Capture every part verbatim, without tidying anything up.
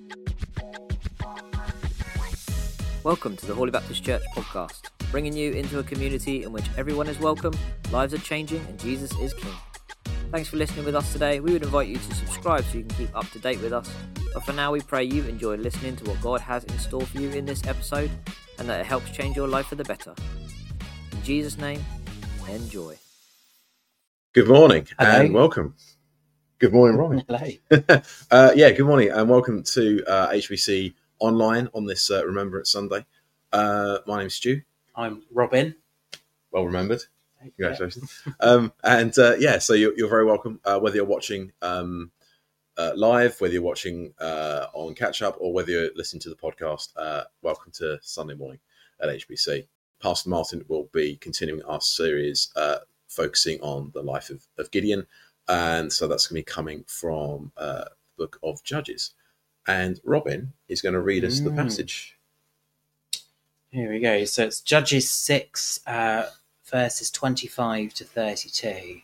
Welcome to the Holy Baptist Church podcast, bringing you into a community in which everyone is welcome, lives are changing, and Jesus is King. Thanks for listening with us today. We would invite you to subscribe so you can keep up to date with us. But for now, we pray you enjoy listening to what God has in store for you in this episode, and that it helps change your life for the better. In Jesus' name, enjoy. Good morning Hello. and welcome. Good morning, Robin. Hello. uh, yeah, good morning and welcome to uh, H B C Online on this uh, Remembrance Sunday. Uh, my name's Stu. I'm Robin. Well remembered. Congratulations. um, and uh, yeah, so you're, you're very welcome, uh, whether you're watching um, uh, live, whether you're watching uh, on catch up, or whether you're listening to the podcast. Uh, welcome to Sunday morning at H B C. Pastor Martin will be continuing our series uh, focusing on the life of, of Gideon. And so that's going to be coming from uh, the book of Judges. And Robin is going to read us mm. the passage. Here we go. So it's Judges six, uh, verses twenty-five to thirty-two.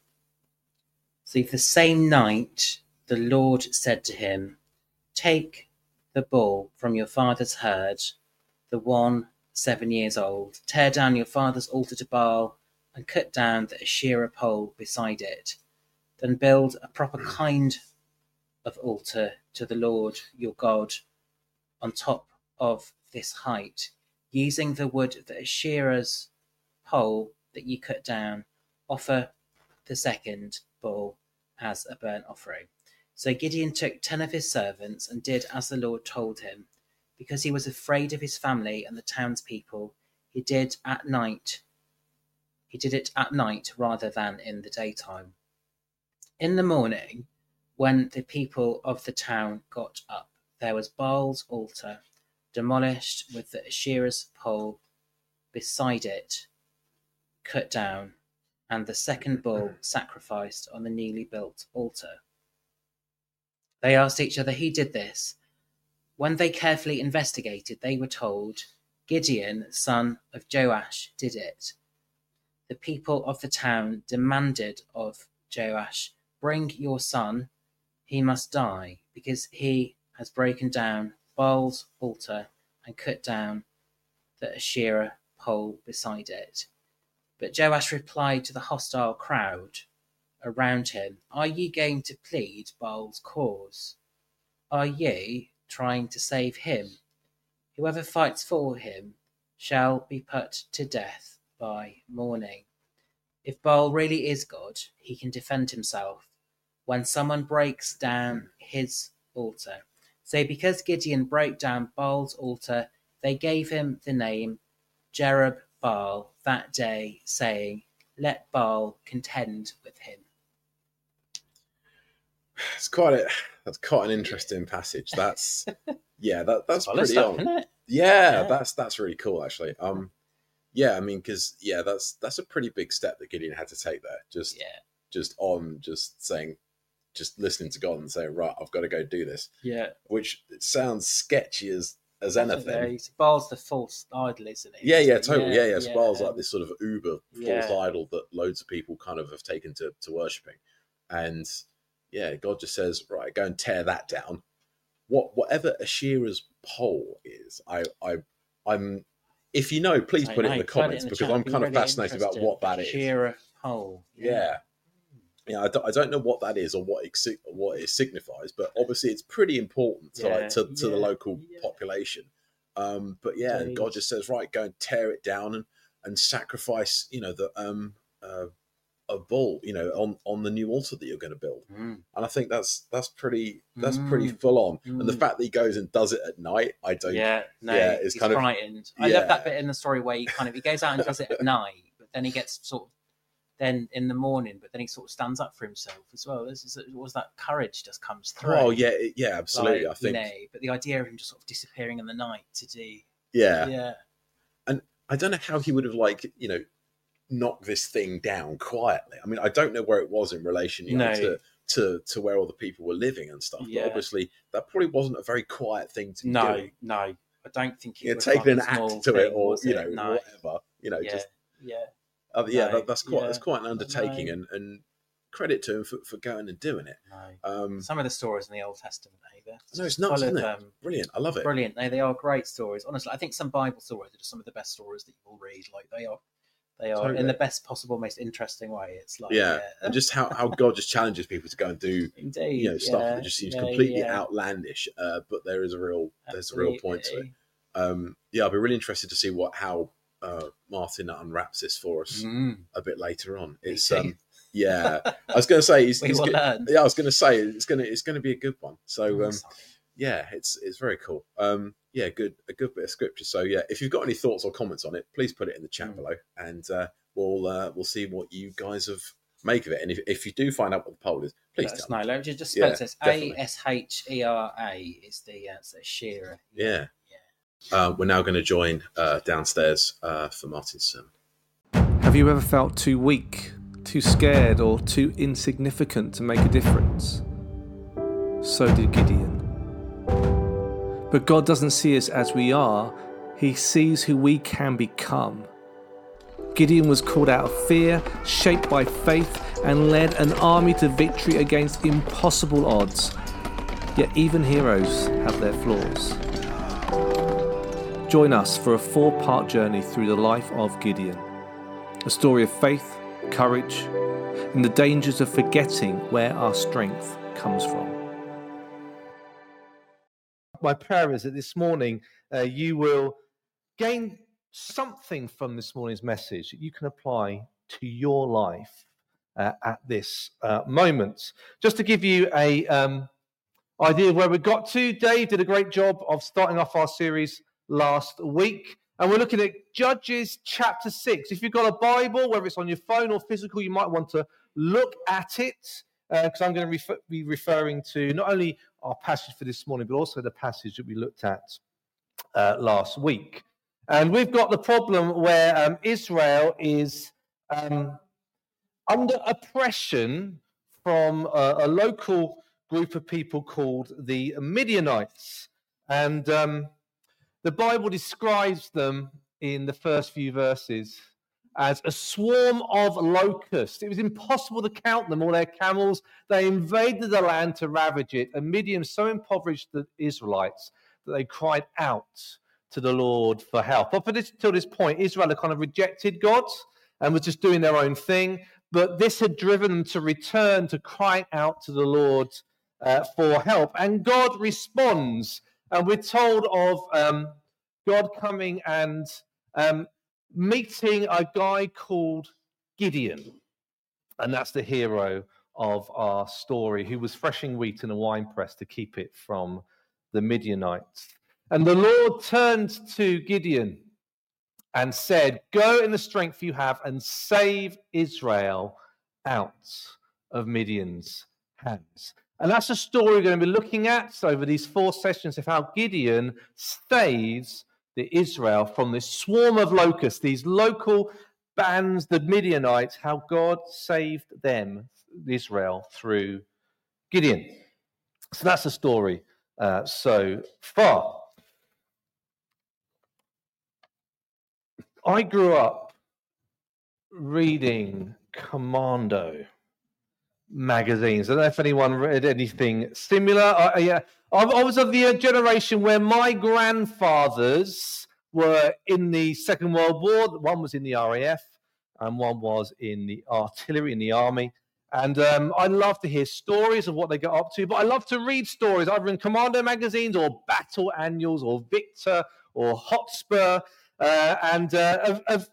So the same night, the Lord said to him, "Take the bull from your father's herd, the one seven years old. Tear down your father's altar to Baal and cut down the Asherah pole beside it. Then build a proper kind of altar to the Lord your God on top of this height, using the wood of the Asherah's pole that you cut down. Offer the second bull as a burnt offering." So Gideon took ten of his servants and did as the Lord told him. Because he was afraid of his family and the townspeople, he did at night. He did it at night rather than in the daytime. In the morning, when the people of the town got up, there was Baal's altar demolished with the Asherah's pole beside it cut down, and the second bull sacrificed on the newly built altar. They asked each other who did this. When they carefully investigated, they were told, "Gideon, son of Joash, did it." The people of the town demanded of Joash, "Bring your son. He must die, because he has broken down Baal's altar and cut down the Asherah pole beside it." But Joash replied to the hostile crowd around him, "Are you going to plead Baal's cause? Are you trying to save him? Whoever fights for him shall be put to death by morning. If Baal really is God, he can defend himself when someone breaks down his altar." So because Gideon broke down Baal's altar, they gave him the name Jerub-Baal that day, saying, "Let Baal contend with him." It's quite a that's quite an interesting passage. That's yeah, that that's Solid pretty stuff, on. isn't it? Yeah, Yeah. that's that's really cool actually. Um, yeah, I mean, because yeah, that's that's a pretty big step that Gideon had to take there. Just Yeah. just on just saying, just listening to God and saying, right, I've got to go do this. Yeah. Which sounds sketchy as as anything. Yeah, he's- Baal's the false idol, isn't he? Yeah, yeah, So, totally. Yeah, yeah. So yeah, Baal's um, like this sort of uber false yeah. idol that loads of people kind of have taken to, to worshipping. And yeah, God just says, right, go and tear that down. What whatever Asherah's pole is, I I I'm if you know, please I put it know, in the put it comments in the because chat. I'm Be kind of really fascinated about interested. what that is. Asherah pole. Yeah. Yeah, I don't, I don't know what that is or what it, sig- what it signifies, but obviously it's pretty important to Yeah, like to, to the yeah, local yeah. population. Um, but yeah, and God Indeed. just says, right, go and tear it down and, and sacrifice, you know, the um uh, a bull, you know, on, on the new altar that you're going to build. Mm. And I think that's that's pretty that's pretty Mm. full on. And the Mm. fact that he goes and does it at night, I don't. Yeah, no, yeah, it's he's kind of frightened. I yeah. love that bit in the story where he kind of he goes out and does it at night, but then he gets sort of then in the morning, but then he sort of stands up for himself as well. This is was that courage just comes through. Oh yeah, it- yeah, absolutely. Like, I think you know, but the idea of him just sort of disappearing in the night to do yeah. yeah. And I don't know how he would have like, you know, knocked this thing down quietly. I mean, I don't know where it was in relation, you know, No. to, to to where all the people were living and stuff. Yeah. But obviously that probably wasn't a very quiet thing to be No, doing. no, I don't think it You know, was taking like an a small act to thing, it or, was you it? know, No. whatever. You know, Yeah, just yeah. uh, yeah, No. that, that's quite Yeah. that's quite an undertaking No. and, and credit to him for, for going and doing it. No. Um, Some of the stories in the Old Testament, hey, they're no, it's full nuts, of, isn't it? um, Brilliant. I love it. brilliant. They, they are great stories. Honestly, I think some Bible stories are just some of the best stories that you will read. Like they are, they are Totally. in the best possible, most interesting way. It's like Yeah, uh, and just how, how God just challenges people to go and do indeed, you know stuff yeah, that just seems yeah, completely yeah. outlandish, uh, but there is a real there's a real point to it. Absolutely. Um, yeah, I'll be really interested to see what how uh, Martin unwraps this for us Mm. a bit later on. Me It's too. um, yeah, I was going to say he's, We he's will go- learn. yeah, I was going to say it's going to it's going to be a good one. So Oh, um, sorry. yeah, it's it's very cool. Um, yeah, good a good bit of scripture. So yeah, if you've got any thoughts or comments on it, please put it in the chat Mm. below, and uh, we'll uh, we'll see what you guys have make of it. And if, if you do find out what the poll is, please Let us tell know. me. Let me just, just Yeah, spell this. definitely. A S H E R A is the uh, so Shearer. Yeah. Yeah. Uh, we're now going to join uh, downstairs uh, for Martin's sermon. Have you ever felt too weak, too scared, or too insignificant to make a difference? So did Gideon. But God doesn't see us as we are, He sees who we can become. Gideon was called out of fear, shaped by faith, and led an army to victory against impossible odds. Yet even heroes have their flaws. Join us for a four-part journey through the life of Gideon. A story of faith, courage, and the dangers of forgetting where our strength comes from. My prayer is that this morning uh, you will gain something from this morning's message that you can apply to your life uh, at this uh, moment. Just to give you a um, idea of where we got to, Dave did a great job of starting off our series last week. And we're looking at Judges chapter six. If you've got a Bible, whether it's on your phone or physical, you might want to look at it, because uh, I'm going to refer- be referring to not only our passage for this morning, but also the passage that we looked at uh, last week. And we've got the problem where um, Israel is um, under oppression from a, a local group of people called the Midianites. And um, the Bible describes them in the first few verses as a swarm of locusts. It was impossible to count them, all their camels. They invaded the land to ravage it, and Midian so impoverished the Israelites that they cried out to the Lord for help. Up until this point, Israel had kind of rejected God and was just doing their own thing, but this had driven them to return to crying out to the Lord uh, for help. And God responds, and we're told of um, God coming and um, meeting a guy called Gideon. And that's the hero of our story, who was threshing wheat in a winepress to keep it from the Midianites. And the Lord turned to Gideon and said, "Go in the strength you have and save Israel out of Midian's hands." And that's the story we're going to be looking at over these four sessions of how Gideon saves the Israel from this swarm of locusts, these local bands, the Midianites, how God saved them, Israel, through Gideon. So that's the story uh, so far. I grew up reading Commando magazines. I don't know if anyone read anything similar. I, yeah, I, I was of the generation where my grandfathers were in the Second World War. One was in the R A F and one was in the artillery, in the army. And um, I love to hear stories of what they got up to, but I love to read stories either in Commando magazines or Battle Annuals or Victor or Hotspur, uh, and uh, of, of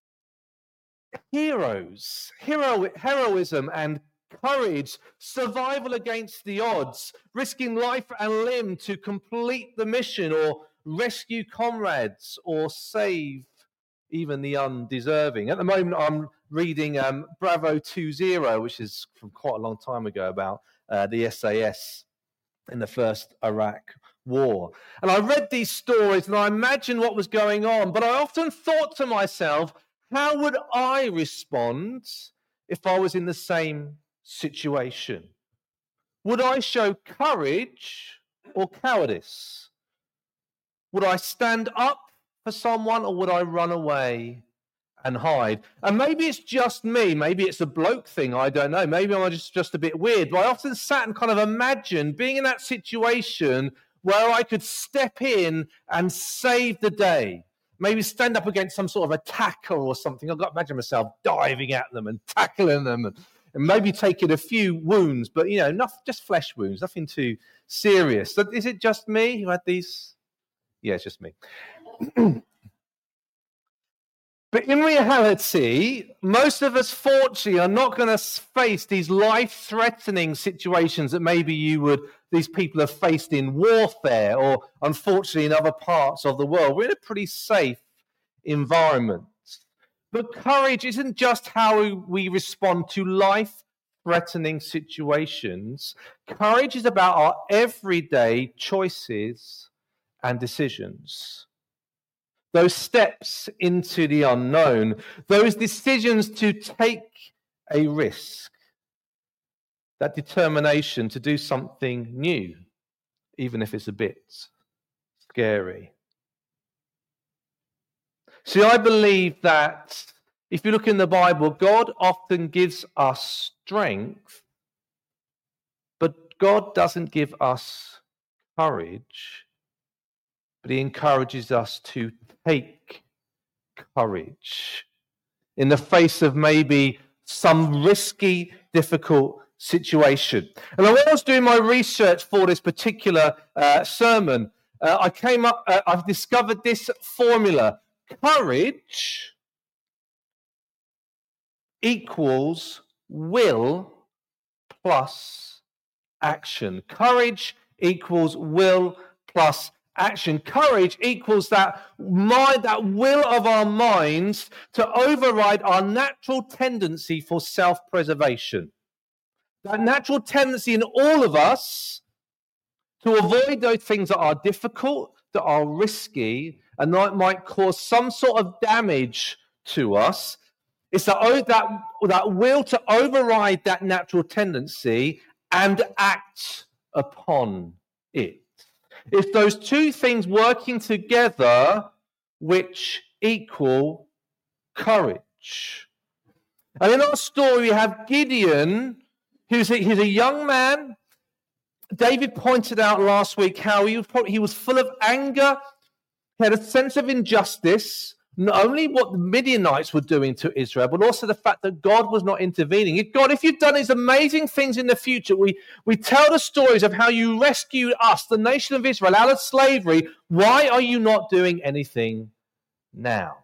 heroes, hero, heroism and courage, survival against the odds, risking life and limb to complete the mission or rescue comrades or save even the undeserving. At the moment, I'm reading um, Bravo two zero, which is from quite a long time ago, about uh, the S A S in the first Iraq war. And I read these stories and I imagined what was going on, but I often thought to myself, how would I respond if I was in the same situation? Would I show courage or cowardice? Would I stand up for someone or would I run away and hide. And maybe it's just me. Maybe it's a bloke thing. I don't know. Maybe I'm just, just a bit weird. But I often sat and kind of imagined being in that situation where I could step in and save the day. Maybe stand up against some sort of attacker or something. I've got to imagine myself diving at them and tackling them and, and maybe taking a few wounds. But, you know, not, just flesh wounds, nothing too serious. So is it just me who had these? Yeah, it's just me. But in reality, most of us, fortunately, are not going to face these life-threatening situations that maybe you would, these people have faced in warfare or, unfortunately, in other parts of the world. We're in a pretty safe environment. But courage isn't just how we respond to life-threatening situations. Courage is about our everyday choices and decisions. Those steps into the unknown, those decisions to take a risk, that determination to do something new, even if it's a bit scary. See, I believe that if you look in the Bible, God often gives us strength, but God doesn't give us courage, but he encourages us to take courage in the face of maybe some risky, difficult situation. And when I was doing my research for this particular uh, sermon, uh, I came up, uh, I've discovered this formula. Courage equals will plus action. Courage equals will plus action. Courage equals that mind, that will of our minds to override our natural tendency for self-preservation. That natural tendency in all of us to avoid those things that are difficult, that are risky, and that might cause some sort of damage to us. It's that, that, that will to override that natural tendency and act upon it. It's those two things working together which equal courage. And in our story, we have Gideon, who's a, he's a young man. David pointed out last week how he was, probably, he was full of anger. He had a sense of injustice, not only what the Midianites were doing to Israel, but also the fact that God was not intervening. If God, if you've done these amazing things in the future, we, we tell the stories of how you rescued us, the nation of Israel, out of slavery. Why are you not doing anything now?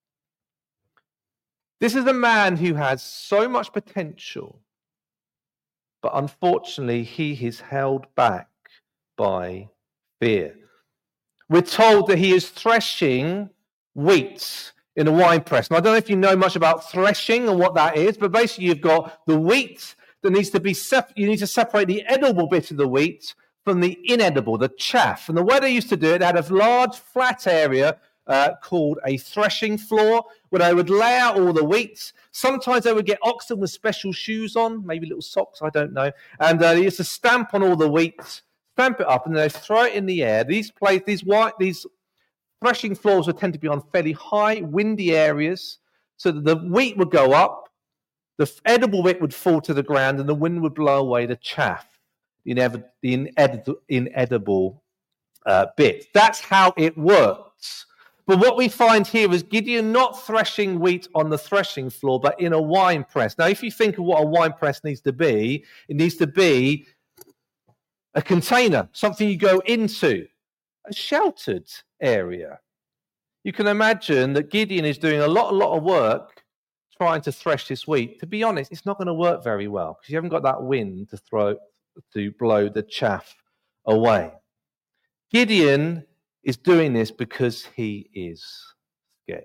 This is a man who has so much potential, but unfortunately, he is held back by fear. We're told that he is threshing wheat in a wine press. Now, I don't know if you know much about threshing and what that is, but basically you've got the wheat that needs to be sep- you need to separate the edible bit of the wheat from the inedible, the chaff. And the way they used to do it, they had a large flat area uh, called a threshing floor where they would lay out all the wheat. Sometimes they would get oxen with special shoes on, maybe little socks, I don't know. And uh, they used to stamp on all the wheat, stamp it up, and then they throw it in the air. These places, these white, these threshing floors would tend to be on fairly high, windy areas, so that the wheat would go up, the edible bit would fall to the ground, and the wind would blow away the chaff, the inedible, the inedible, inedible uh, bit. That's how it works. But what we find here is Gideon not threshing wheat on the threshing floor, but in a wine press. Now, if you think of what a wine press needs to be, it needs to be a container, something you go into, a sheltered area. You can imagine that Gideon is doing a lot, a lot of work trying to thresh this wheat. To be honest, it's not going to work very well because you haven't got that wind to throw, to blow the chaff away. Gideon is doing this because he is scared.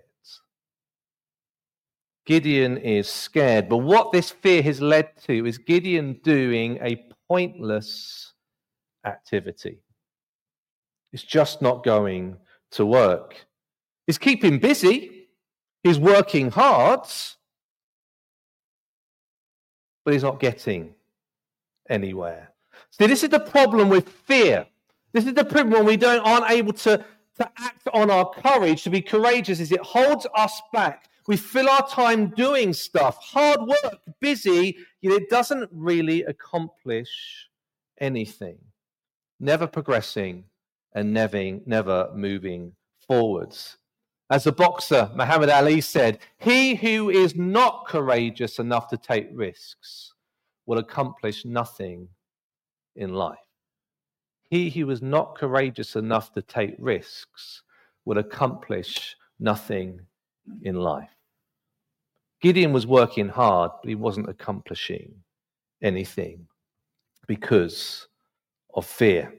Gideon is scared. But what this fear has led to is Gideon doing a pointless activity. It's just not going to work. He's keeping busy. He's working hard. But he's not getting anywhere. See, this is the problem with fear. This is the problem when we don't aren't able to, to act on our courage, to be courageous, is it holds us back. We fill our time doing stuff, hard work, busy, yet it doesn't really accomplish anything. Never progressing and never, never moving forwards. As the boxer Muhammad Ali said, he who is not courageous enough to take risks will accomplish nothing in life. He who is not courageous enough to take risks will accomplish nothing in life. Gideon was working hard, but he wasn't accomplishing anything because of fear.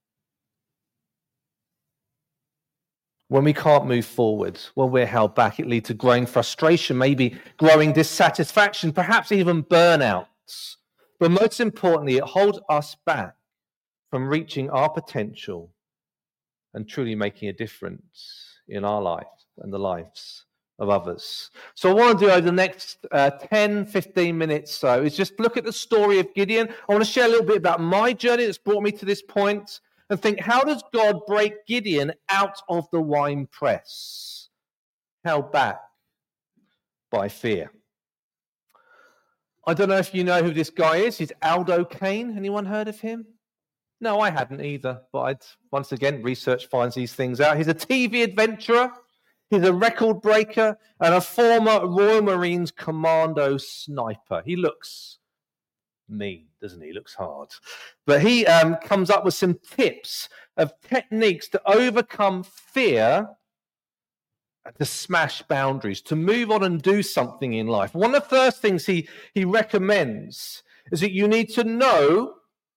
When we can't move forward, when we're held back, it leads to growing frustration, maybe growing dissatisfaction, perhaps even burnouts. But most importantly, it holds us back from reaching our potential and truly making a difference in our lives and the lives of others. So I want to do over the next uh, ten, fifteen minutes so is just look at the story of Gideon. I want to share a little bit about my journey that's brought me to this point and think, how does God break Gideon out of the wine press, held back by fear? I don't know if you know who this guy is. He's Aldo Kane. Anyone heard of him? No, I hadn't either, but I'd, once again, research finds these things out. He's a T V adventurer, he's a record breaker, and a former Royal Marines Commando sniper. He looks mean, doesn't he? He looks hard. But he um, comes up with some tips of techniques to overcome fear, to smash boundaries, to move on and do something in life. One of the first things he, he recommends is that you need to know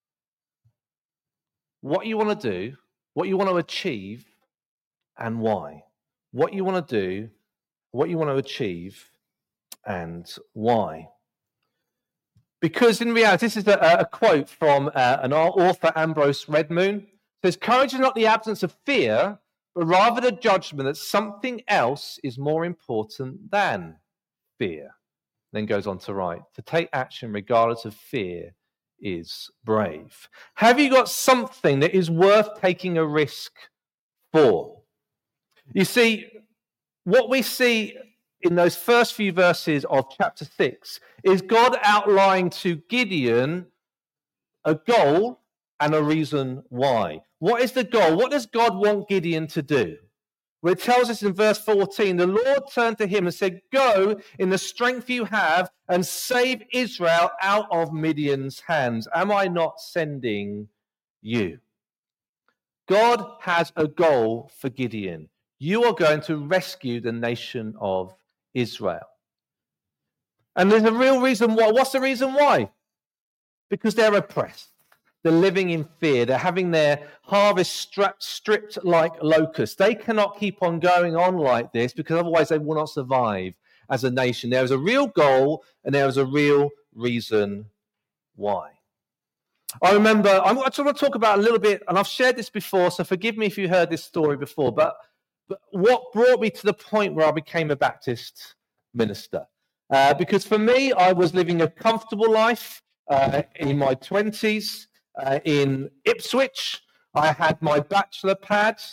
what you want to do, what you want to achieve, and why. What you want to do, what you want to achieve, and why. Because in reality, this is a, a quote from uh, an author, Ambrose Redmoon. It says, courage is not the absence of fear, but rather the judgment that something else is more important than fear. Then goes on to write, to take action regardless of fear is brave. Have you got something that is worth taking a risk for? You see, what we see in those first few verses of chapter six is God outlining to Gideon a goal and a reason why. What is the goal? What does God want Gideon to do? Well, it tells us in verse fourteen, the Lord turned to him and said, go in the strength you have and save Israel out of Midian's hands. Am I not sending you? God has a goal for Gideon. You are going to rescue the nation of Israel. And there's a real reason why. What's the reason why? Because they're oppressed. They're living in fear. They're having their harvest strapped, stripped like locusts. They cannot keep on going on like this because otherwise they will not survive as a nation. There is a real goal and there is a real reason why. I remember, I want to talk about a little bit, and I've shared this before, so forgive me if you heard this story before, but, but what brought me to the point where I became a Baptist minister? Uh, because for me, I was living a comfortable life uh, in my twenties. Uh, in Ipswich, I had my bachelor pad.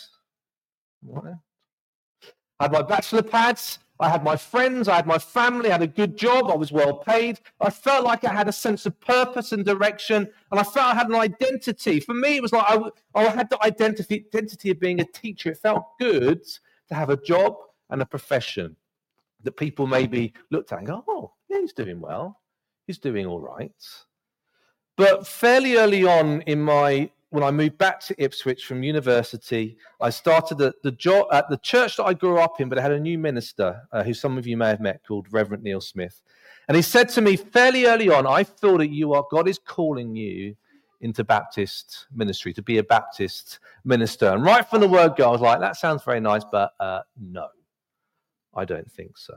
I had my bachelor pads. I had my friends. I had my family. I had a good job. I was well paid. I felt like I had a sense of purpose and direction, and I felt I had an identity. For me, it was like I, I had the identity, identity of being a teacher. It felt good to have a job and a profession that people maybe looked at and go, "Oh, yeah, he's doing well. He's doing all right." But fairly early on in my, when I moved back to Ipswich from university, I started the, the job at the church that I grew up in, but it had a new minister uh, who some of you may have met called Reverend Neil Smith. And he said to me fairly early on, I feel that you are, God is calling you into Baptist ministry, to be a Baptist minister. And right from the word go, I was like, that sounds very nice, but uh, no, I don't think so.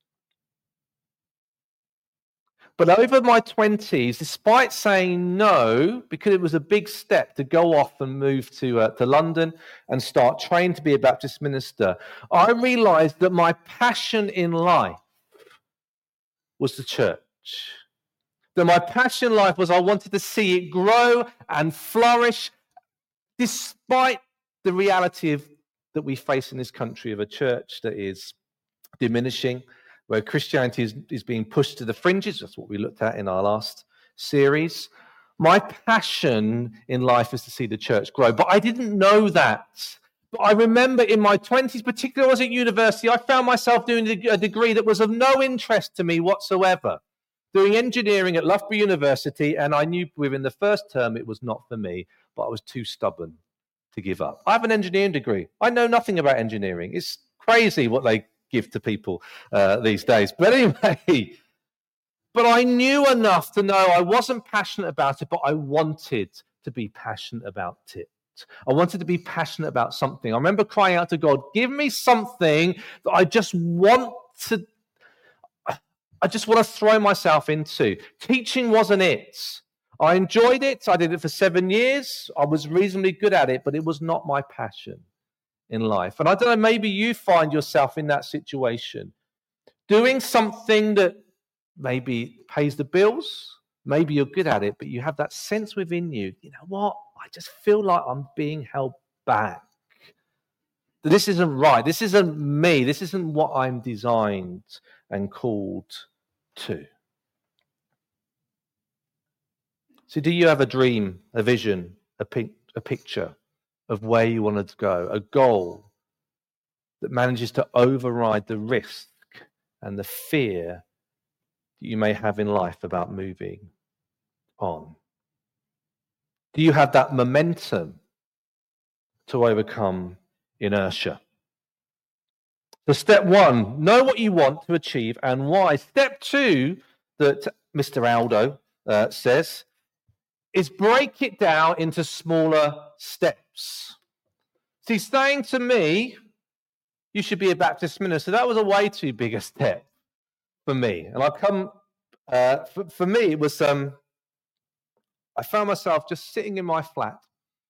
But over my twenties, despite saying no, because it was a big step to go off and move to uh, to London and start training to be a Baptist minister, I realized that my passion in life was the church. That my passion in life was I wanted to see it grow and flourish despite the reality of that we face in this country of a church that is diminishing, where Christianity is, is being pushed to the fringes. That's what we looked at in our last series. My passion in life is to see the church grow, but I didn't know that. But I remember in my twenties, particularly when I was at university, I found myself doing a degree that was of no interest to me whatsoever. Doing engineering at Loughborough University, and I knew within the first term it was not for me, but I was too stubborn to give up. I have an engineering degree. I know nothing about engineering. It's crazy what they give to people uh, these days. But anyway, but I knew enough to know I wasn't passionate about it, but I wanted to be passionate about it. I wanted to be passionate about something. I remember crying out to God, give me something that I just want to, I just want to throw myself into. Teaching wasn't it. I enjoyed it. I did it for seven years. I was reasonably good at it, but it was not my passion in life. And I don't know, maybe you find yourself in that situation, doing something that maybe pays the bills. Maybe you're good at it, but you have that sense within you, you know what? I just feel like I'm being held back. That this isn't right. This isn't me. This isn't what I'm designed and called to. So do you have a dream, a vision, a, pic- a picture of where you wanted to go, a goal that manages to override the risk and the fear that you may have in life about moving on? Do you have that momentum to overcome inertia? So step one, know what you want to achieve and why. Step two, that Mister Aldo uh, says, is break it down into smaller steps. See, saying to me, you should be a Baptist minister, that was a way too big a step for me. And I've come, uh, for, for me, it was, um, I found myself just sitting in my flat,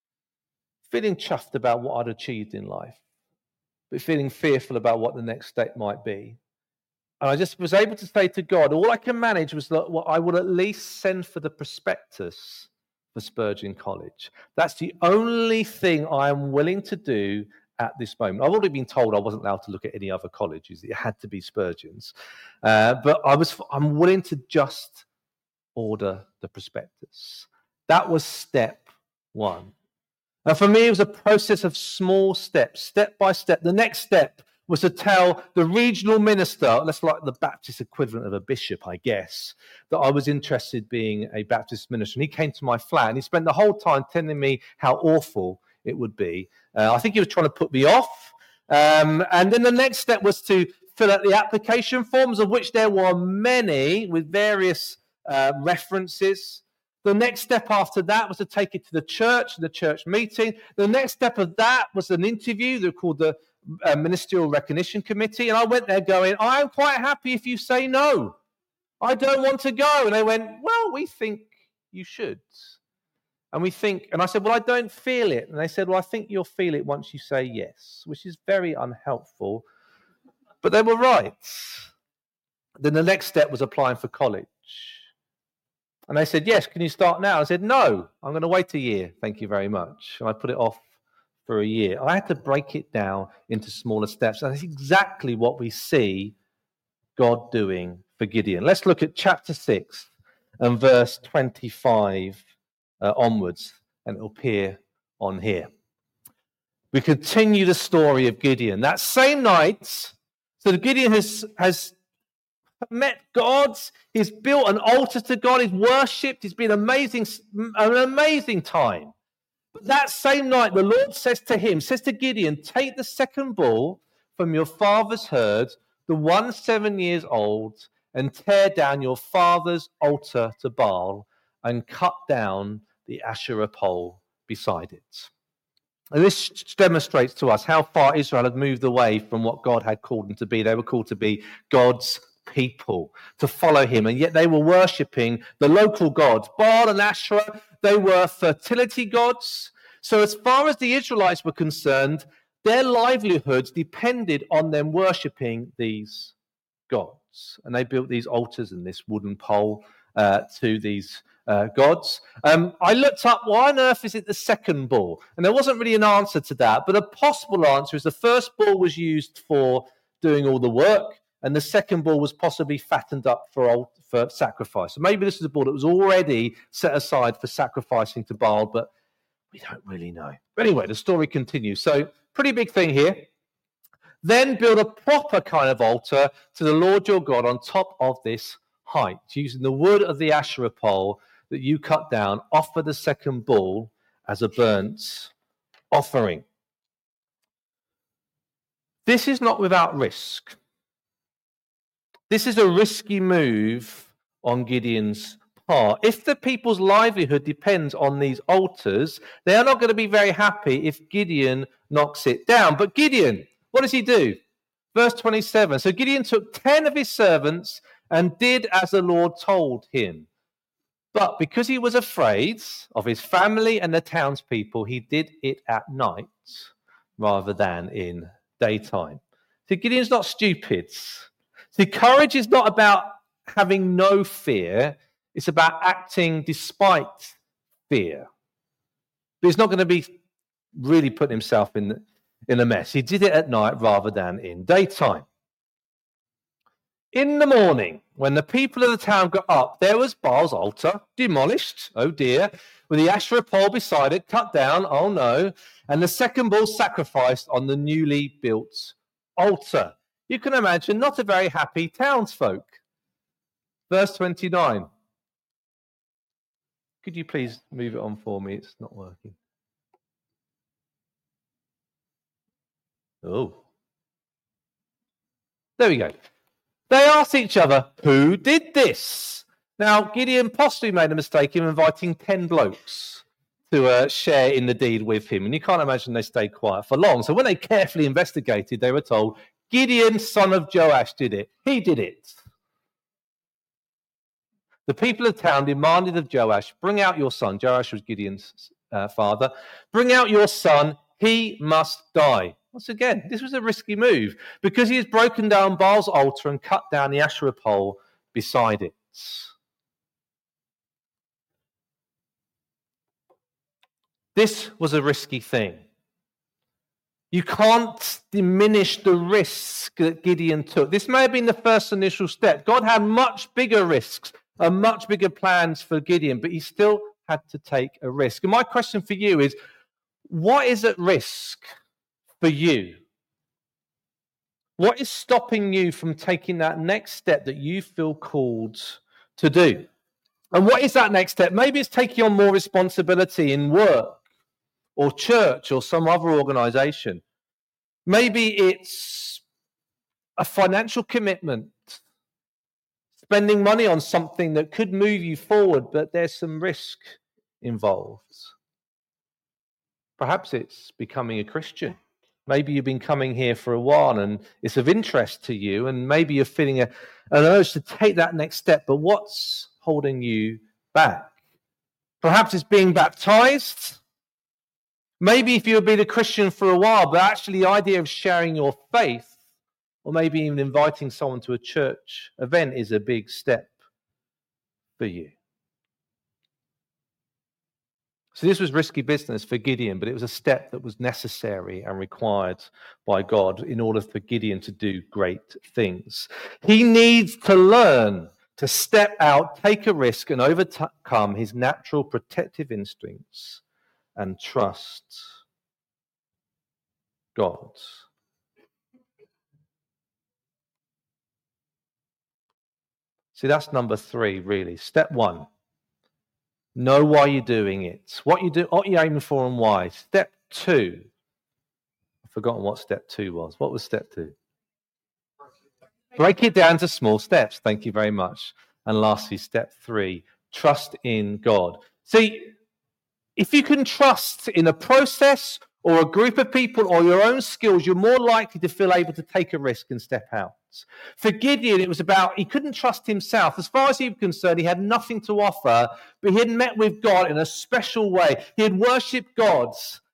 feeling chuffed about what I'd achieved in life, but feeling fearful about what the next step might be. And I just was able to say to God, all I can manage was that well, I would at least send for the prospectus for Spurgeon College. That's the only thing I am willing to do at this moment. I've already been told I wasn't allowed to look at any other colleges. It had to be Spurgeon's. Uh, but I was, I'm willing to just order the prospectus. That was step one. And for me, it was a process of small steps, step by step. The next step was to tell the regional minister, that's like the Baptist equivalent of a bishop, I guess, that I was interested in being a Baptist minister. And he came to my flat and he spent the whole time telling me how awful it would be. Uh, I think he was trying to put me off. Um, and then the next step was to fill out the application forms, of which there were many with various uh, references. The next step after that was to take it to the church, the church meeting. The next step of that was an interview. They're called the uh, Ministerial Recognition Committee. And I went there going, I'm quite happy if you say no. I don't want to go. And they went, well, we think you should. And we think, and I said, well, I don't feel it. And they said, well, I think you'll feel it once you say yes, which is very unhelpful. But they were right. Then the next step was applying for college. And they said, yes, can you start now? I said, no, I'm going to wait a year. Thank you very much. And I put it off for a year. I had to break it down into smaller steps. And that's exactly what we see God doing for Gideon. Let's look at chapter six and verse twenty-five uh, onwards, and it'll appear on here. We continue the story of Gideon. That same night, so Gideon has, has met God, he's built an altar to God, he's worshipped, it's been amazing, an amazing time. But that same night, the Lord says to him, says to Gideon, take the second bull from your father's herd, the one seven years old, and tear down your father's altar to Baal and cut down the Asherah pole beside it. And this demonstrates to us how far Israel had moved away from what God had called them to be. They were called to be God's people, to follow him, and yet they were worshipping the local gods. Baal and Asherah, they were fertility gods. So as far as the Israelites were concerned, their livelihoods depended on them worshipping these gods. And they built these altars and this wooden pole uh, to these uh, gods. Um, I looked up, why on earth is it the second bull? And there wasn't really an answer to that, but a possible answer is the first bull was used for doing all the work. and the second bull was possibly fattened up for old, for sacrifice. So maybe this is a bull that was already set aside for sacrificing to Baal, but we don't really know. But anyway, the story continues. So pretty big thing here. Then build a proper kind of altar to the Lord your God on top of this height, using the wood of the Asherah pole that you cut down. Offer the second bull as a burnt offering. This is not without risk. This is a risky move on Gideon's part. If the people's livelihood depends on these altars, they are not going to be very happy if Gideon knocks it down. But Gideon, what does he do? Verse twenty-seven. So Gideon took ten of his servants and did as the Lord told him. But because he was afraid of his family and the townspeople, he did it at night rather than in daytime. So Gideon's not stupid. See, courage is not about having no fear. It's about acting despite fear. But he's not going to be really putting himself in, in a mess. He did it at night rather than in daytime. In the morning, when the people of the town got up, there was Baal's altar, demolished, oh dear, with the Asherah pole beside it, cut down, oh no, and the second bull sacrificed on the newly built altar. You can imagine not a very happy townsfolk. Verse twenty-nine. Could you please move it on for me? It's not working. Oh. There we go. They asked each other, who did this? Now, Gideon possibly made a mistake in inviting ten blokes to uh, share in the deed with him. And you can't imagine they stayed quiet for long. So when they carefully investigated, they were told, Gideon, son of Joash, did it. He did it. The people of the town demanded of Joash, bring out your son. Joash was Gideon's uh, father. Bring out your son. He must die. Once again, this was a risky move because he has broken down Baal's altar and cut down the Asherah pole beside it. This was a risky thing. You can't diminish the risk that Gideon took. This may have been the first initial step. God had much bigger risks and much bigger plans for Gideon, but he still had to take a risk. And my question for you is, what is at risk for you? What is stopping you from taking that next step that you feel called to do? And what is that next step? Maybe it's taking on more responsibility in work or church or some other organization. Maybe it's a financial commitment, spending money on something that could move you forward, but there's some risk involved. Perhaps it's becoming a Christian. Maybe you've been coming here for a while and it's of interest to you, and maybe you're feeling a, an urge to take that next step, but what's holding you back? Perhaps it's being baptized. Maybe if you've been a Christian for a while, but actually the idea of sharing your faith, or maybe even inviting someone to a church event, is a big step for you. So this was risky business for Gideon, but it was a step that was necessary and required by God in order for Gideon to do great things. He needs to learn to step out, take a risk, and overcome his natural protective instincts and trust God. See, that's number three, really. Step one. Know why you're doing it. What you do, what you're aiming for, and why. Step two. I've forgotten what step two was. What was step two? Break it down to small steps. Thank you very much. And lastly, step three. Trust in God. See, if you can trust in a process or a group of people or your own skills, you're more likely to feel able to take a risk and step out. For Gideon, it was about, he couldn't trust himself. As far as he was concerned, he had nothing to offer, but he had met with God in a special way. He had worshipped God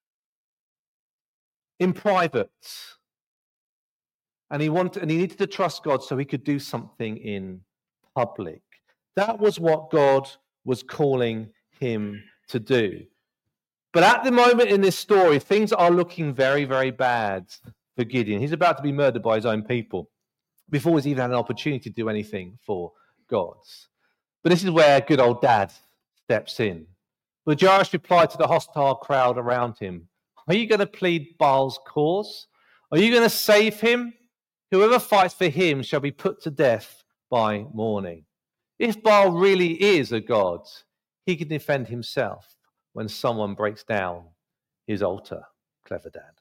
in private. And he wanted, and he needed to trust God so he could do something in public. That was what God was calling him to do. But at the moment in this story, things are looking very, very bad for Gideon. He's about to be murdered by his own people. before he's even had an opportunity to do anything for God. But this is where good old dad steps in. But Joash replied to the hostile crowd around him, "Are you going to plead Baal's cause? Are you going to save him? Whoever fights for him shall be put to death by morning. If Baal really is a god, he can defend himself when someone breaks down his altar." Clever dad.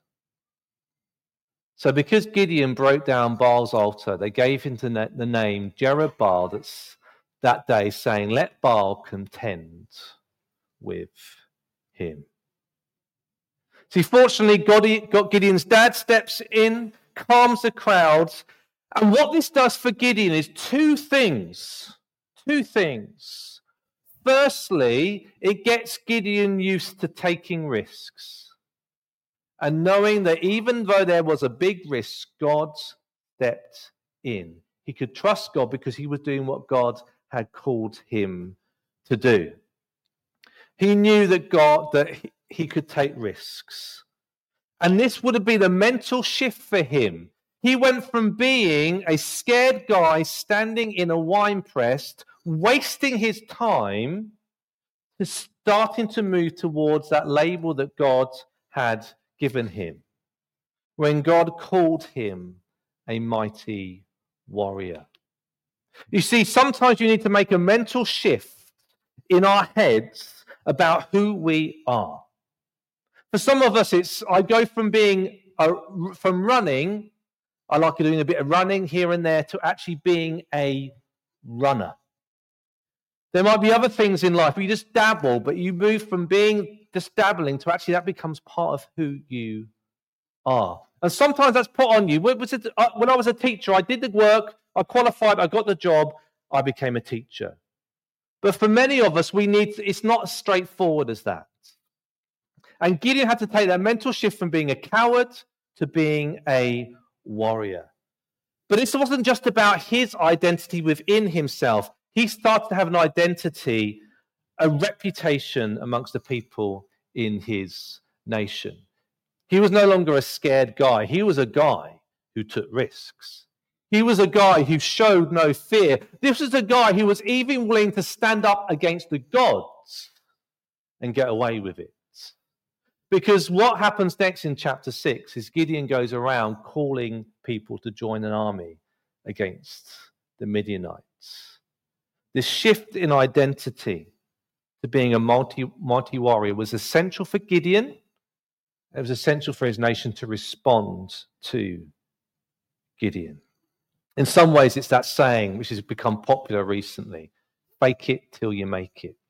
So because Gideon broke down Baal's altar, they gave him the name Jerubbaal that's that day, saying, "Let Baal contend with him." See, fortunately, Gideon's dad steps in, calms the crowds, and what this does for Gideon is two things. Two things. Firstly, it gets Gideon used to taking risks and knowing that even though there was a big risk, God stepped in. He could trust God because he was doing what God had called him to do. He knew that God, that he could take risks. And this would have been a mental shift for him. He went from being a scared guy standing in a wine press, wasting his time, to starting to move towards that label that God had given him, when God called him a mighty warrior. You see, sometimes you need to make a mental shift in our heads about who we are. For some of us, it's I go from being a, from running, I like doing a bit of running here and there, to actually being a runner. There might be other things in life where you just dabble, but you move from being just dabbling to actually that becomes part of who you are. And sometimes that's put on you. When I was a teacher, I did the work, I qualified, I got the job, I became a teacher. But for many of us, we need to, it's not as straightforward as that. And Gideon had to take that mental shift from being a coward to being a warrior. But this wasn't just about his identity within himself. He started to have an identity, a reputation amongst the people in his nation. He was no longer a scared guy. He was a guy who took risks. He was a guy who showed no fear. This was a guy who was even willing to stand up against the gods and get away with it. Because what happens next in chapter six is Gideon goes around calling people to join an army against the Midianites. This shift in identity to being a multi, multi-warrior was essential for Gideon. It was essential for his nation to respond to Gideon. In some ways, it's that saying which has become popular recently, fake it till you make it.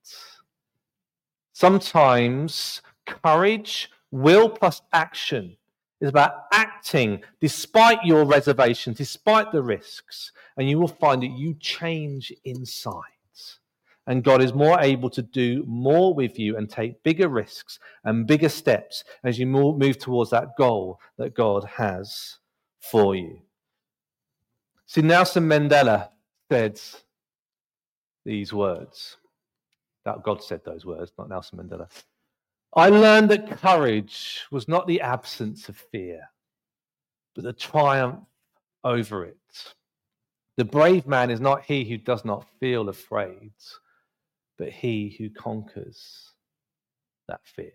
Sometimes courage, will plus action is about acting despite your reservations, despite the risks, and you will find that you change inside. And God is more able to do more with you and take bigger risks and bigger steps as you move towards that goal that God has for you. See, Nelson Mandela said these words. That God said those words, not Nelson Mandela. I learned that courage was not the absence of fear, but the triumph over it. The brave man is not he who does not feel afraid, but he who conquers that fear.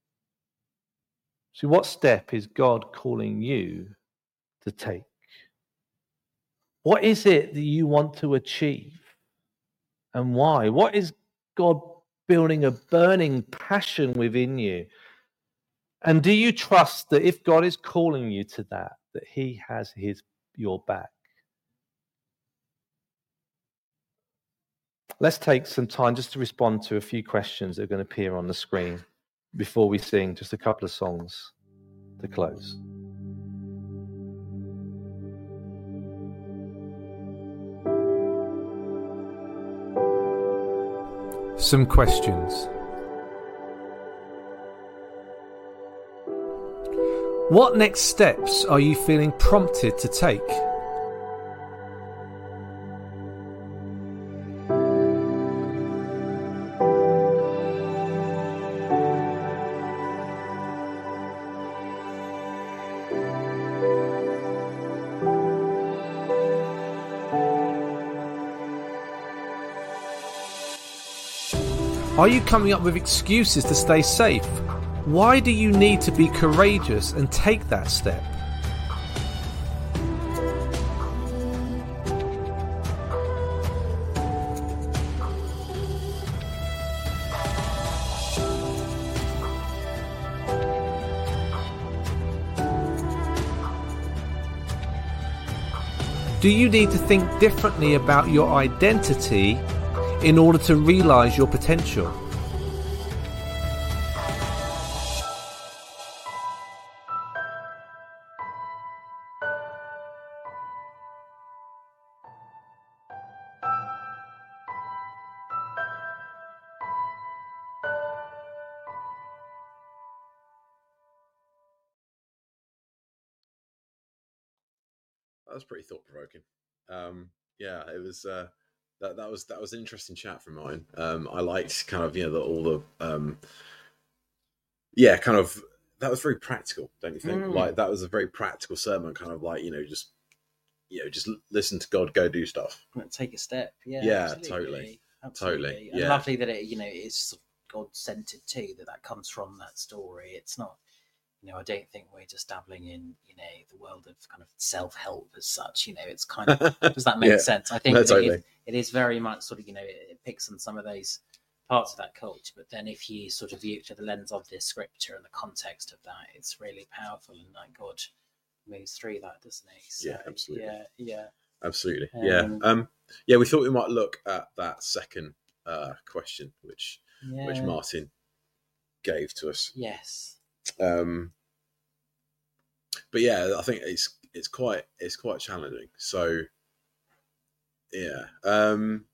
So what step is God calling you to take? What is it that you want to achieve and why? What is God building a burning passion within you? And do you trust that if God is calling you to that, that he has his your back? Let's take some time just to respond to a few questions that are going to appear on the screen before we sing just a couple of songs to close. Some questions. What next steps are you feeling prompted to take? Are you coming up with excuses to stay safe? Why do you need to be courageous and take that step? Do you need to think differently about your identity in order to realize your potential? That was pretty thought provoking. Um, yeah, it was. Uh, that that was that was an interesting chat from mine. Um, I liked kind of you know the, all the um, yeah, kind of that was very practical, don't you think? Mm. Like that was a very practical sermon, kind of like you know just you know just listen to God, go do stuff. Take a step. Yeah. Yeah, absolutely. totally. Absolutely. Totally, And yeah. lovely that it, you know, is God centered too. That that comes from that story. It's not. You know, I don't think we're just dabbling in, you know, the world of kind of self-help as such. You know, it's kind of, does that make Yeah. sense? I think No, that totally. it, it is very much sort of, you know, it, it picks on some of those parts of that culture. But then if you sort of view it through the lens of this scripture and the context of that, it's really powerful. And like God moves through that, doesn't he? So, Yeah, absolutely. Yeah, yeah. Absolutely. Yeah. Um, Um, yeah, we thought we might look at that second uh, question, which yeah. which Martin gave to us. Yes. Um, but yeah, I think it's it's quite it's quite challenging. So yeah. Um,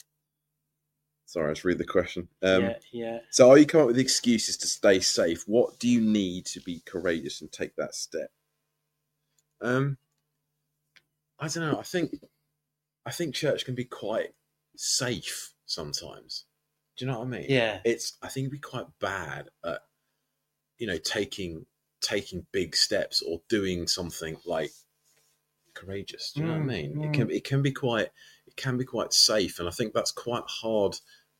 sorry, let's read the question. Um, yeah, yeah. So, are you coming up with excuses to stay safe? What do you need to be courageous and take that step? Um, I don't know. I think I think church can be quite safe sometimes. Do you know what I mean? Yeah. It's I think it'd be quite bad at you know taking taking big steps or doing something like courageous. Do you know what I Mm, mean? mm. It can it can be quite it can be quite safe, and I think that's quite hard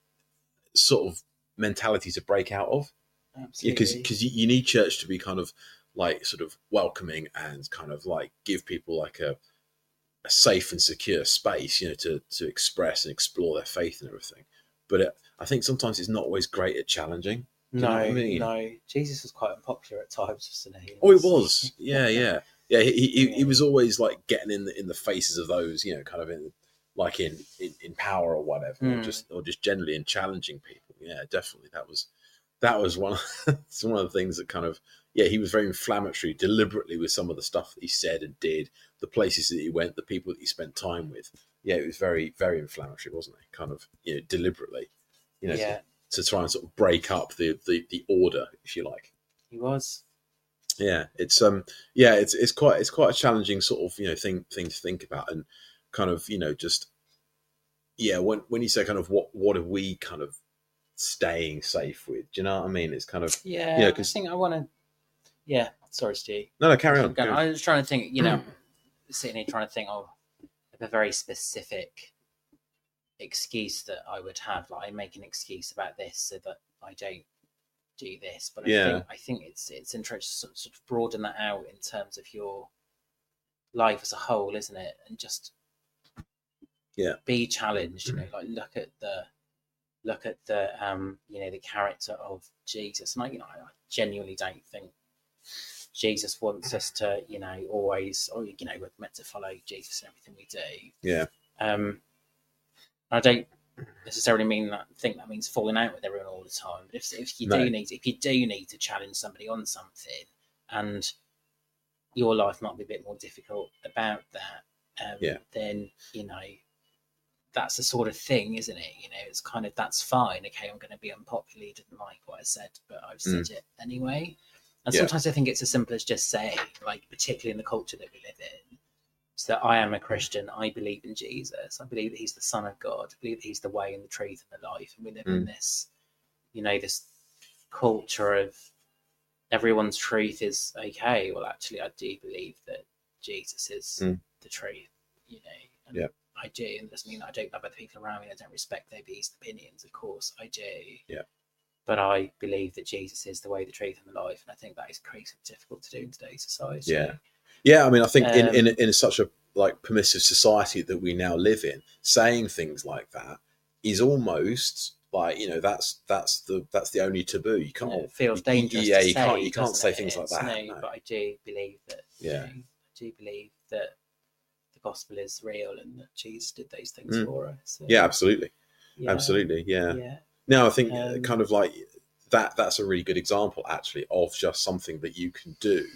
sort of mentality to break out of. Absolutely. Because because you, you need church to be kind of like sort of welcoming and kind of like give people like a a safe and secure space, you know, to to express and explore their faith and everything. But it, I think sometimes it's not always great at challenging. Do you no, know what I mean? no. Jesus was quite unpopular at times, wasn't he? Oh, it was. Yeah, yeah, yeah. He, he, Yeah. he was always like getting in the in the faces of those, you know, kind of in like in in, in power or whatever, or Mm. just or just generally in challenging people. Yeah, definitely. That was that was one of, it's one of the things that kind of yeah he was very inflammatory deliberately with some of the stuff that he said and did, the places that he went, the people that he spent time with. Yeah, it was very very inflammatory, wasn't it? Kind of you know deliberately, you know, Yeah, to, to try and sort of break up the, the the order, if you like. he was. Yeah, it's um yeah it's it's quite it's quite a challenging sort of you know thing thing to think about, and kind of you know just yeah when when you say kind of what what are we kind of staying safe with, do you know what I mean? It's kind of Yeah, Yeah, I 'cause- think I want to. Yeah, sorry, Stu. no no carry on, I'm going- carry on. I was trying to think. You know, sitting here trying to think of a very specific excuse that I would have. Like, I make an excuse about this so that I don't do this. But I Yeah. think I think it's it's interesting to sort of broaden that out in terms of your life as a whole, isn't it? And just Yeah. be challenged. You know, like look at the look at the um you know the character of Jesus, and I you know I genuinely don't think Jesus wants us to you know always or you know we're meant to follow Jesus in everything we do. Yeah. Um, I don't necessarily mean that think that means falling out with everyone all the time. But if if you No. do need if you do need to challenge somebody on something, and your life might be a bit more difficult about that, um, Yeah. then you know that's the sort of thing, isn't it? You know, it's kind of that's fine. Okay, I'm going to be unpopular. You didn't like what I said, but I've said it anyway. And Yeah. sometimes I think it's as simple as just saying, like, particularly in the culture that we live in, so that I am a Christian. I believe in Jesus. I believe that He's the Son of God. I believe that He's the way and the truth and the life. And we live in this, you know, this culture of everyone's truth is okay. Well, actually, I do believe that Jesus is Mm. the truth. You know, and Yeah. I do, and it doesn't mean that I don't love other people around me. I don't respect their views and opinions. Of course, I do. Yeah. But I believe that Jesus is the way, the truth, and the life, and I think that is increasingly difficult to do in today's society. Yeah, yeah. I mean, I think in, Um, in in such a like permissive society that we now live in, saying things like that is almost like, you know, that's that's the that's the only taboo. You can't. It feels you- dangerous. Yeah, to you say, can't. You can't doesn't say it? things like It's- that. No, no. but I do believe that. you Yeah. know, I do believe that the gospel is real and that Jesus did those things Mm. for us. So, Yeah, absolutely, yeah, absolutely. Yeah. yeah. No, I think uh, Um, kind of like that. That's a really good example, actually, of just something that you can do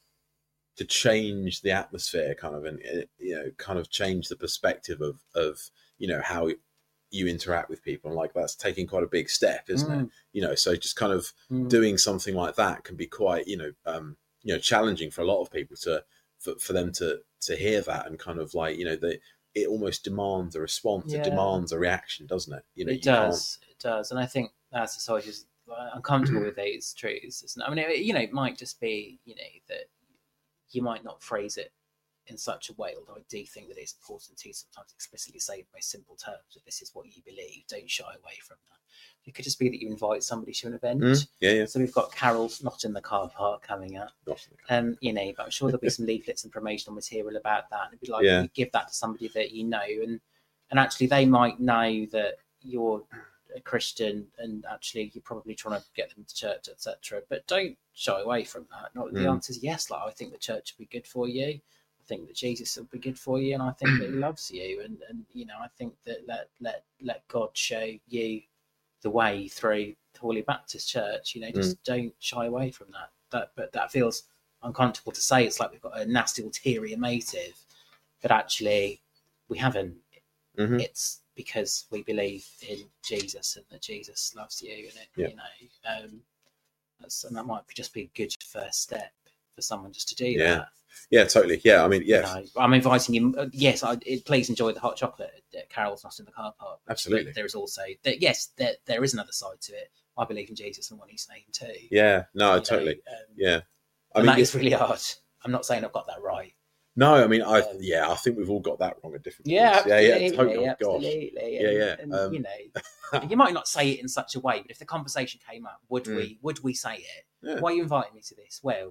to change the atmosphere, kind of, and uh, you know, kind of change the perspective of of you know how you interact with people. And like that's taking quite a big step, isn't it? Mm. You know, so just kind of Mm. doing something like that can be quite, you know, um, you know, challenging for a lot of people to for, for them to to hear that, and kind of like, you know, that it almost demands a response. Yeah. It demands a reaction, doesn't it? You know, It you does. It does. And I think our society is uncomfortable with these truths. Isn't it? I mean, it, you know, it might just be, you know, that you might not phrase it in such a way, although I do think that it's important to sometimes explicitly say in very simple terms that this is what you believe. Don't shy away from that. It could just be that you invite somebody to an event. can't. Mm, yeah, yeah. So we've got carols not in the car park coming up. Not in the car. Um, you know, but I'm sure there'll be some leaflets and promotional material about that. And it'd be like Yeah. you give that to somebody that you know, and and actually they might know that you're a Christian, and actually you're probably trying to get them to church, et cetera. But don't shy away from that. Not the Mm. answer is yes. Like I think the church will be good for you. I think that Jesus will be good for you, and I think that He loves you. And and you know, I think that let let let God show you the way through Hawley Baptist Church. You know, just don't shy away from that. That but that feels uncomfortable to say. It's like we've got a nasty ulterior motive, but actually we haven't. Mhm. It's because we believe in Jesus and that Jesus loves you, and it, Yeah. you know, um, that's, and that might just be a good first step for someone just to do Yeah. that. Yeah, totally. Yeah, I mean, You yes, know, I'm inviting you. uh, Yes, I, it, please enjoy the hot chocolate at Carol's Not in the Car Park. But Absolutely. There is also that. Yes, there there is another side to it. I believe in Jesus and what He's saying too. yeah, no, you know, totally. um, Yeah, I and mean, that is really hard. I'm not saying I've got that right. no, I mean, I um, yeah, I think we've all got that wrong at different Yeah, points. absolutely, yeah, yeah, totally. Oh, gosh. absolutely. Yeah, And, yeah, And, um, you know, you might not say it in such a way, but if the conversation came up, would Mm. we? Would we say it? Yeah. Why are you inviting me to this? Well,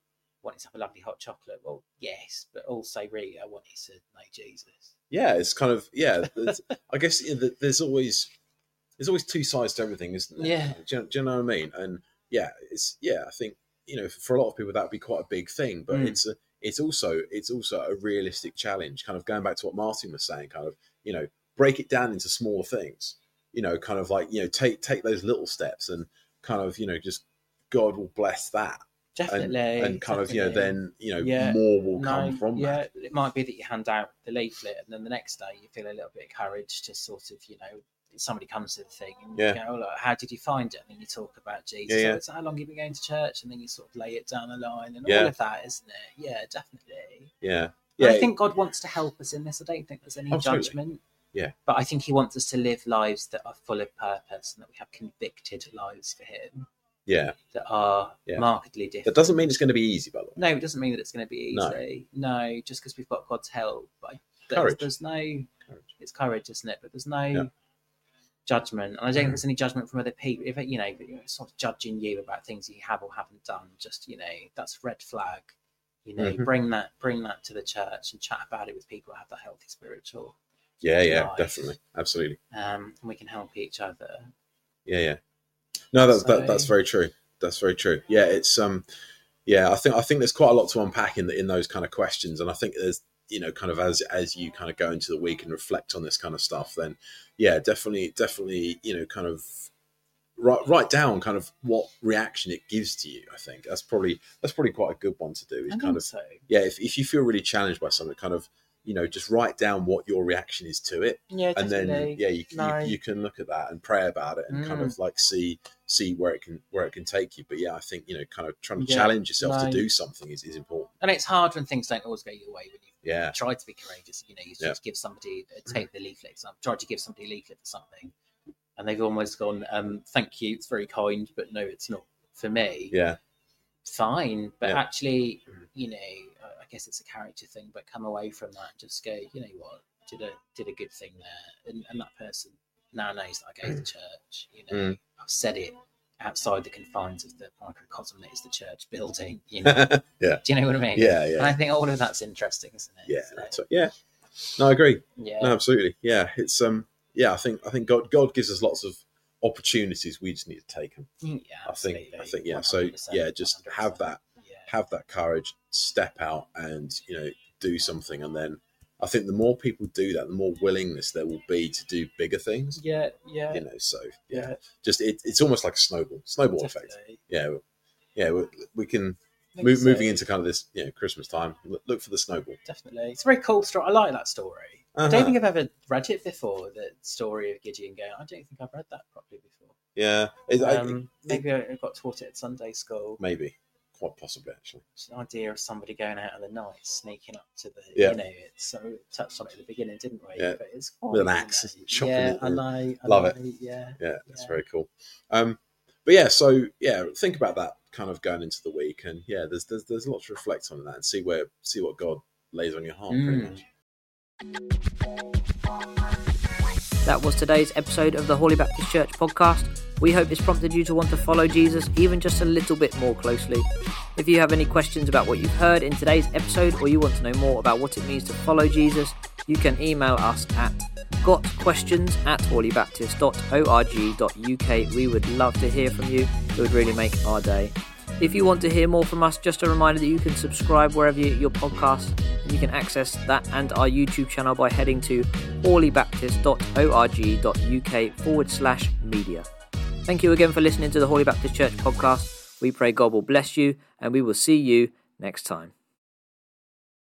I want you to have a lovely hot chocolate. Well, yes, but also really, I want you to know Jesus. Yeah, it's kind of yeah. there's- I guess you know, th- there's always there's always two sides to everything, isn't there? Yeah. Do you, do you know what I mean? And yeah, it's yeah. I think you know for a lot of people that would be quite a big thing, but Mm. it's a it's also it's also a realistic challenge. Kind of going back to what Martin was saying, kind of you know break it down into smaller things. You know, kind of like you know take take those little steps and kind of you know just God will bless that. And, Definitely. and kind of you know definitely. then you know Yeah. more will No, come from yeah, that. it might be that you hand out the leaflet, and then the next day you feel a little bit encouraged to sort of, you know, somebody comes to the thing and Yeah. you go, oh, look, how did you find it? And then you talk about Jesus. Yeah, yeah. Oh, it's how long have you been going to church? And then you sort of lay it down the line and Yeah. all of that, isn't it? Yeah, definitely. Yeah, And yeah. I think God wants to help us in this. I don't think there's any Oh, totally. judgment. Yeah. But I think He wants us to live lives that are full of purpose and that we have convicted lives for Him yeah. that are Yeah. markedly different. That doesn't mean it's going to be easy, by the way. No, it doesn't mean that it's going to be No. easy. No, just because we've got God's help. But there's, Courage. there's no, Courage. it's courage, isn't it? But there's no Yeah. judgment. And I don't think there's any judgment from other people. If it, you know, you know, sort of judging you about things you have or haven't done, just, you know, that's red flag. You know, Mhm. bring that, bring that to the church and chat about it with people who have that healthy spiritual. Yeah, yeah, life. definitely, absolutely. Um, and we can help each other. Yeah, yeah. No, that's So- that, that's very true. That's very true. Yeah, it's um, yeah. I think I think there's quite a lot to unpack in the, in those kind of questions, and I think there's you know kind of as as you kind of go into the week and reflect on this kind of stuff, then yeah, definitely, definitely, you know, kind of write write down kind of what reaction it gives to you. I think that's probably that's probably quite a good one to do. Is I kind think of so. yeah, if if you feel really challenged by something, kind of you know just write down what your reaction is to it. Yeah, And then definitely. yeah, you, No. you you can look at that and pray about it and kind Mm. of like see see where it can where it can take you. But yeah, I think you know kind of trying to Yeah, challenge yourself no. to do something is, is important. And it's hard when things don't always go your way. When you Yeah, try to be courageous, you know, you Yeah. just give somebody uh, take the leaflet example, try to give somebody a leaflet for something, and they've almost gone, um, "Thank you, it's very kind, but no, it's not for me." yeah, Fine, but Yeah. actually, you know, I I guess it's a character thing. But come away from that and just go, you know what? did a did a good thing there, and, and that person now knows that I go to church. You know, Mm. I've said it outside the confines of the microcosm that is the church building. You know, Yeah. do you know what I mean? Yeah, And I yeah, think all of that's interesting, isn't it? yeah. So, That's right. Yeah. No, I agree. yeah. No, absolutely. Yeah, it's um, yeah. I think I think God God gives us lots of opportunities. We just need to take them. yeah, I think absolutely. I think yeah. So one hundred percent, yeah, just one hundred have percent. that Yeah. have that courage, step out, and you know do something, and then I think the more people do that, the more willingness there will be to do bigger things. Yeah, yeah, You know, so yeah, yeah, just it, it's almost like a snowball snowball effect. definitely. Yeah, yeah. We, we can I think move, so. moving into kind of this you know Christmas time. Look, look for the snowball. Definitely, it's a very cool story. I like that story. I Uh-huh. don't think I've ever read it before. The story of Gideon going. I don't think I've read that properly before. Yeah, it, I- Um, maybe I got taught it at Sunday school. maybe quite possibly actually. It's an idea of somebody going out in the night, sneaking up to the, Yeah. you know, it's so we touched on it at the beginning, didn't we? Yeah. But it's quite, With an you axe, know, chopping yeah, it I and- know, I love know, it. Yeah, Yeah, that's Yeah. very cool. Um, but yeah, so yeah, think about that kind of going into the week, and yeah, there's there's there's a lot to reflect on that and see where see what God lays on your heart. Pretty Mm. much. That was today's episode of the Holy Baptist Church podcast. We hope this prompted you to want to follow Jesus even just a little bit more closely. If you have any questions about what you've heard in today's episode, or you want to know more about what it means to follow Jesus, you can email us at gotquestions at holy-baptist dot org dot uk. We would love to hear from you. It would really make our day. If you want to hear more from us, just a reminder that you can subscribe wherever you get your podcast, and you can access that and our YouTube channel by heading to holy-baptist dot org dot uk forward slash media. Thank you again for listening to the Holy Baptist Church podcast. We pray God will bless you, and we will see you next time.